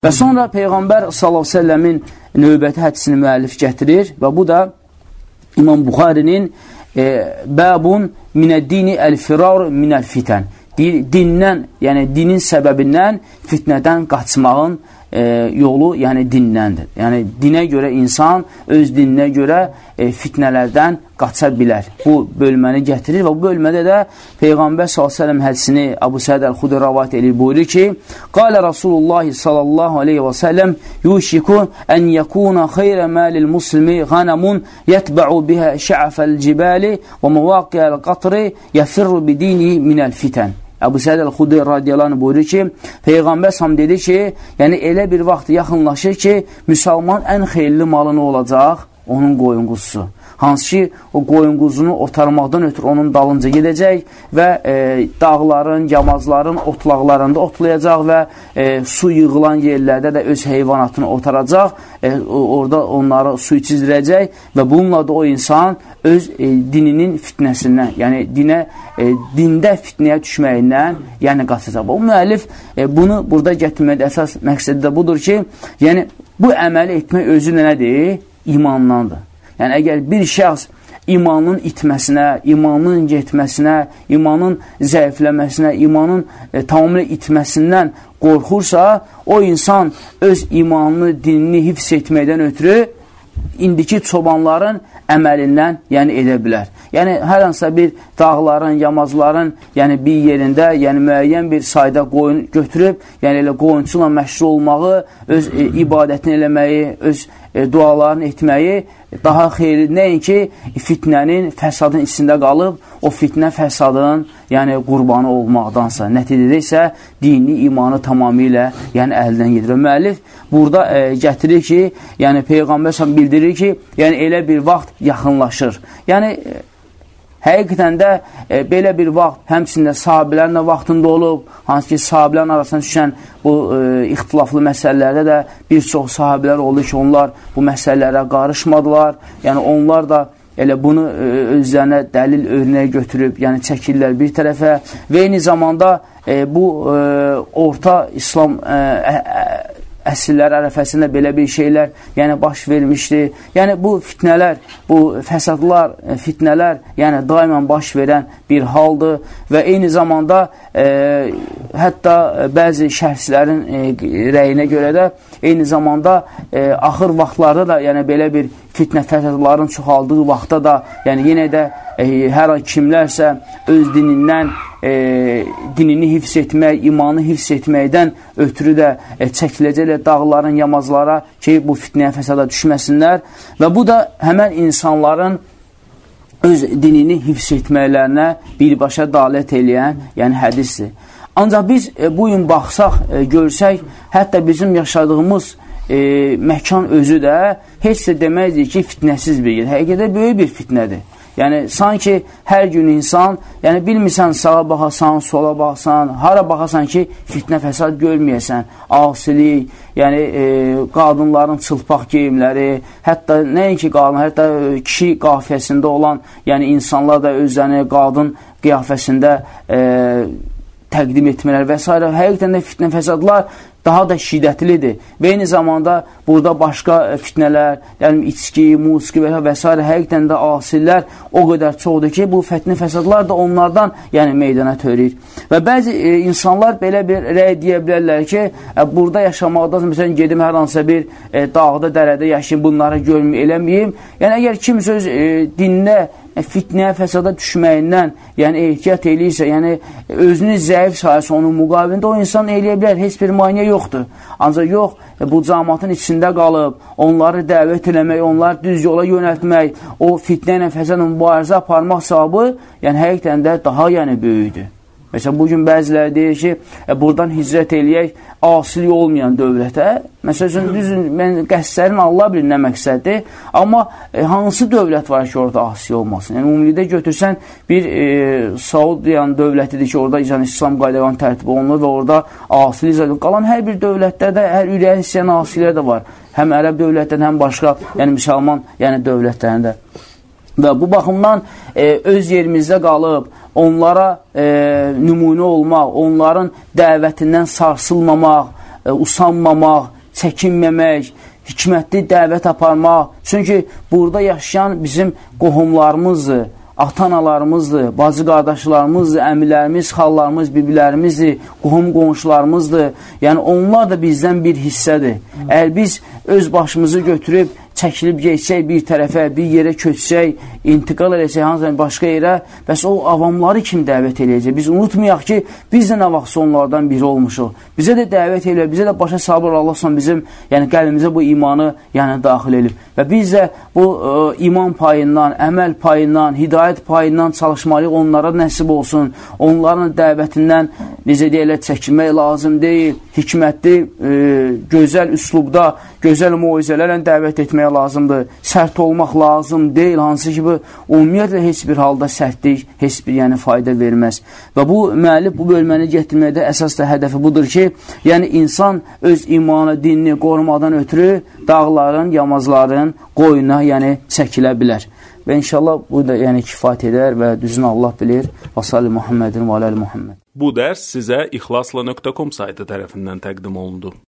Və sonra Peyğəmbər s.ə.v-in növbəti hədisini müəllif gətirir və bu da İmam Buxarinin bəbun minəd-dini əl-firar minəl-fitən. Dindən, yəni dinin səbəbindən fitnədən qaçmağın yolu, yəni dinnəndir. Yəni dinə görə insan öz dininə görə fitnələrdən qaça bilər. Bu bölməni gətirir və bu bölmədə də Peyğəmbər s.ə.v hədisini Əbu Səid Əl-Xudri rəvayət edir, buyurur ki, qalə Rasulullah sallallahu aleyhi və səlləm yuşiku ən yəkuna xeyrə məlil muslimi qanəmun yətbə'u bihə şə'fəl-cibəli və məvaqiəl-qatri yəfirru bidini minəl-fitən. Əbu Səid Əl-Xudri radiyallahu anh buyurur ki, Peyğəmbər s.ə.v dedi ki, yəni elə bir vaxt yaxınlaşır ki, müsəlman ən xeyirli malı nə olacaq? Onun qoyun quzusu. Hansı ki, o qoyun quzunu otarmaqdan ötürü onun dalınca gedəcək və dağların, yamazların otlaqlarında otlayacaq və su yığılan yerlərdə də öz heyvanatını otaracaq, orada onları su içizdirəcək və bununla da o insan öz dininin fitnəsindən, yəni dində fitnəyə düşməyindən yəni qaçacaq. O müəllif bunu burada gətirməkdə əsas məqsədi də budur ki, yəni bu əməli etmək özü nədir? İmandandır. Yəni, əgər bir şəxs imanın itməsinə, imanın getməsinə, imanın zəifləməsinə, imanın tamamilə itməsindən qorxursa, o insan öz imanını, dinini hifz etməkdən ötürü indiki çobanların əməlindən yəni edə bilər. Yəni, hər hansısa bir dağların, yamazların yəni bir yerində, yəni müəyyən bir sayda qoyun götürüb, yəni elə qoyunçuyla məşğul olmağı, öz ibadətini eləməyi, öz dualarını etməyi daha xeyirli, nəinki fitnənin, fəsadın içində qalıb, o fitnə fəsadın yəni qurbanı olmaqdansa, nəticədə isə dini, imanı tamamilə yəni əldən gedir. Müəllif burada gətirir ki, yəni Peyğəmbər bildirir ki, yəni elə bir vaxt yaxınlaşır. Yəni, həqiqətən də belə bir vaxt həmçində sahabilərin də vaxtında olub, hansı ki, sahabilərin arasına düşən bu ixtilaflı məsələlərdə də bir çox sahabilər oldu ki, onlar bu məsələlərə qarışmadılar. Yəni, onlar da elə bunu özlərinə dəlil örnəyə götürüb, yəni çəkirlər bir tərəfə və eyni zamanda bu orta İslam əsrlər ərəfəsində belə bir şeylər yəni baş vermişdi. Yəni bu fitnələr, bu fəsadlar, fitnələr yəni daimən baş verən bir haldır və eyni zamanda hətta bəzi şərhçilərin rəyinə görə də eyni zamanda axır vaxtlarda da yəni belə bir fitnə fəsadların çoxaldığı vaxtda da yəni yenə də hər an kimlərsə öz dinindən dinini hifz etmək, imanı hifz etməkdən ötürü də çəkiləcəklər dağların, yamazlara ki, bu fitnəyə fəsada düşməsinlər və bu da həmən insanların öz dinini hifz etməklərinə birbaşa dalət eləyən yəni hədisdir. Ancaq biz bu gün baxsaq, görsək, hətta bizim yaşadığımız məkan özü də heç də deməkdir ki, fitnəsiz bir yer. Həqiqətdə böyük bir fitnədir. Yəni, sanki hər gün insan, yəni bilmirsən, sağa baxasan, sola baxasan, hara baxasan ki, fitnə fəsad görməyəsən, asilik, yəni qadınların çılpaq geyimləri, hətta nəinki qadın, hətta kişi qafiyəsində olan, yəni insanlar da özlərini qadın qiyafəsində təqdim etmələr və s. Həqiqətən də fitnə fəsadlar daha da şiddətlidir və eyni zamanda burada başqa fitnələr, yəni içki, musiqi və s. həqiqətən də asillər o qədər çoxdur ki, bu fitnə fəsadlar da onlardan yəni meydana törür. Və bəzi insanlar belə bir rəy deyə bilərlər ki, burada yaşamaqdan, məsələn, gedim hər hansısa bir dağda, dərədə yaşayım, bunları görməyim, eləməyim. Yəni, əgər kimsə öz dinlə fitnəyə, fəsada düşməyindən yəni ehtiyat eləyirsə, yəni özünü zəif sayırsa onun müqabilində o insan eləyə bilər, heç bir maniyə yoxdur. Ancaq yox, bu cəmaatın içində qalıb, onları dəvət eləmək, onları düz yola yönəltmək, o fitnə ilə, fəsadla mübarizə aparmaq savabı, yəni həqiqətən də daha yəni böyükdür. Məsələn, bugün bəziləri deyir ki, buradan hicrət eləyək asilik olmayan dövlətə. Məsələn, düzün, mən qəssərin Allah bilir nə məqsəddir, amma hansı dövlət var ki, orada asilik olmasın? Yəni, ümumilikdə götürsən, bir Saudiyan dövlətidir ki, orada İslam qaydalarının tərtib olunur və orada asilik zaten. Qalan hər bir dövlətlərdə, hər ürəyin istəyən asiliklər də var. Həm ərəb dövlətlərində, həm başqa, yəni müsəlman dövlətlərində. Və bu baxımdan öz yerimizdə qalıb, onlara nümunə olmaq, onların dəvətindən sarsılmamaq, usanmamaq, çəkinməmək, hikmətli dəvət aparmaq. Çünki burada yaşayan bizim qohumlarımızdır, ata-analarımızdır, bacı-qardaşlarımızdır, əmilərimiz, xallarımız, bibilərimizdir, qohum-qonşularımızdır. Yəni, onlar da bizdən bir hissədir. Əgər biz öz başımızı götürüb, çəkilib geçsək bir tərəfə, bir yerə köçsək, intiqal edəcək hansısa başqa yerə, bəs o avamları kim dəvət edəcək? Biz unutmayaq ki, biz də nə vaxtsa onlardan biri olmuşuq. Bizə də dəvət edib, bizə də başa sabır Allah son bizim, yəni qəlbimizə bu imanı daxil edib. Və biz də bu iman payından, əməl payından, hidayət payından çalışmalıyıq, onlara nəsib olsun. Onların dəvətindən, necə deyirlər, çəkinmək lazım deyil, hikmətli, gözəl üslubda, gözəl muizələrlə dəvət etmək lazımdır. Sərt olmaq lazım deyil, hansı ki, bu ümumiyyətlə heç bir halda sərtlik, heç bir fayda verməz. Və bu müəllif bu bölməni gətirməkdə əsas da hədəfi budur ki, yəni insan öz imanı, dinini qorumadan ötürü dağların, yamazların qoyuna çəkilə bilər. Və inşallah bu da kifayət edər və düzünü Allah bilir. Və salli Muhammedin və aləli Muhammed. Bu dərs sizə ixlasla.com saytı tərəfindən təqdim olundu.